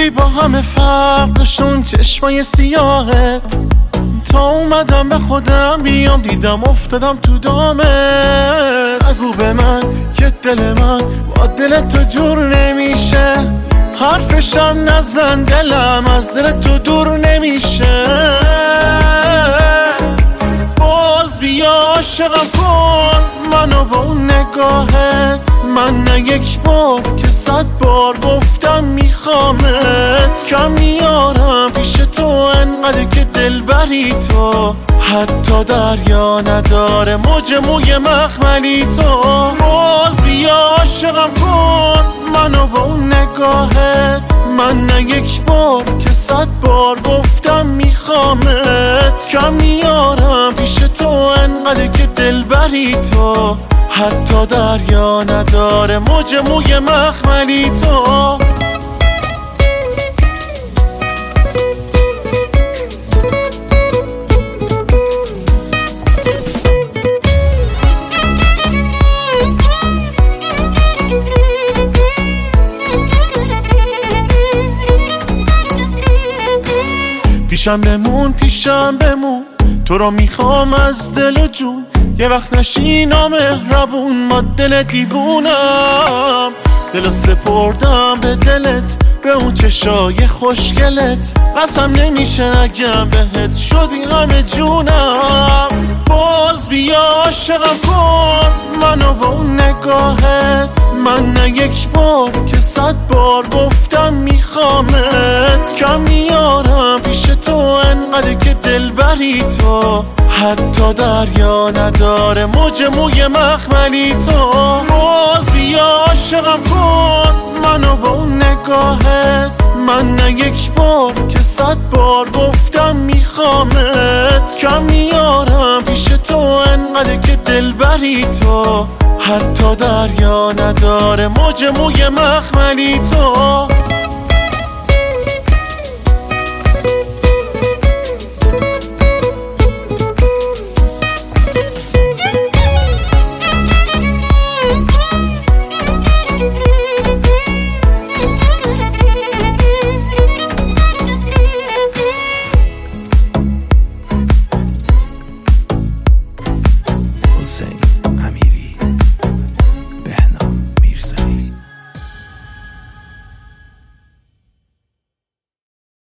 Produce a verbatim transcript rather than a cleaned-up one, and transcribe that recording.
خیلی با همه فرق داشتون چشمای سیاهت، تا اومدم به خودم بیام دیدم افتادم تو دامت. نگو به من که دل من با دل تو جور نمیشه، حرفشم نزن دلم از دل تو دور نمیشه. باز بیا عاشقم کن منو با اون نگاهت، من نه یک بار که صد بار گفتم میخوامت. کم میارم پیش تو انقدر که دل بری تو، حتی دریا نداره موج موی مخملی تو. باز بیا عاشقم کن منو با اون نگاهت، من نه یک بار که صد بار گفتم میخوامت. کم میارم پیش تو انقدر که دل بری تو، حتی دریا نداره موج موی مخملی تو. پیشم بمون پیشم بمون، تو رو میخوام از دل و جون. یه وقت نشی نامهربون ما دل دیوونم، دلو سپردم به دلت به اون چشای خوشگلت. قسم نمیشه نگم بهت شدی همه جونم. باز بیا عاشقم کن منو با اون نگاهت، من نه یک بار که صد بار گفتم میخوامت. کم میارم پیش تو انقدر که دل بری تو، حتی دریا نداره موج موی مخملی تو. باز بیا عاشقم کن منو با اون نگاهت، من نه یک بار که صد بار گفتم میخوامت. کم میارم پیش تو انقدر که دل بری تو، حتی دریا نداره موج موی مخملی تو.